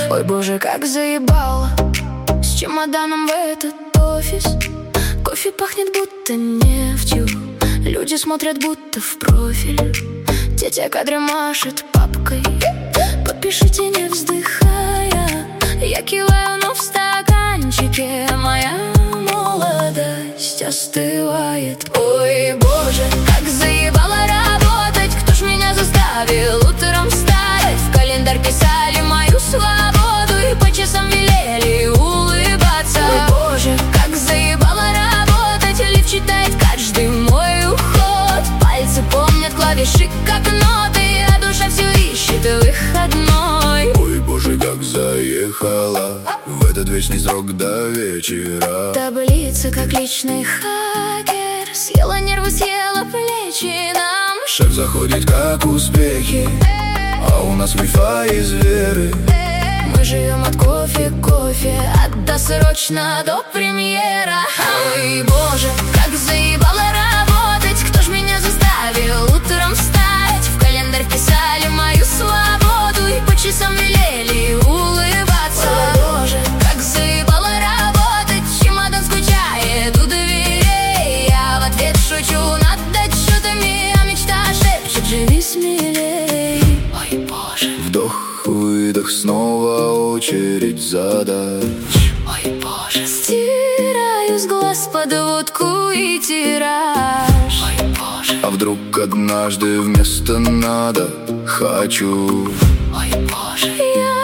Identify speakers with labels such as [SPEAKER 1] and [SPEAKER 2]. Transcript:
[SPEAKER 1] Ой, боже, как заебало с чемоданом в этот офис. Кофе пахнет будто нефтью, люди смотрят будто в профиль. Тетя кадры машет папкой, подпишите, не вздыхая. Я киваю, но в стаканчике моя молодость остывает. Ой, боже, как заебало работать. Кто ж меня заставил утром встать? В календарь писали мою свободу и по часам велели улыбаться. Ой, боже, как заебало работать. Лифт читает каждый мой уход. Пальцы помнят клавиши как ноты, а душа все ищет выходной.
[SPEAKER 2] Ой, боже, как заехала в этот вечный срок до вечера.
[SPEAKER 1] Таблица как личный хакер, съела нервы, съела плечи нам.
[SPEAKER 2] Шеф заходит как успехи, а у нас Wi-Fi из веры.
[SPEAKER 1] Мы живем от кофе к кофе, от досрочно до премьера. Ой, боже, как заебало работать. Кто ж меня заставил утром встать? В календарь писали мою свободу и по часам велели улыбаться. Ой, боже, как заебало работать. Чемодан скучает у дверей. Я в ответ шучу над отчетами, а мечта шепчет: живи смелей. Ой, боже.
[SPEAKER 2] Вдох-выдох, снова очередь задач.
[SPEAKER 1] Ой, боже. Стираю с глаз подводку и тираж. Ой, боже.
[SPEAKER 2] А вдруг однажды вместо надо хочу?
[SPEAKER 1] Ой, боже. Я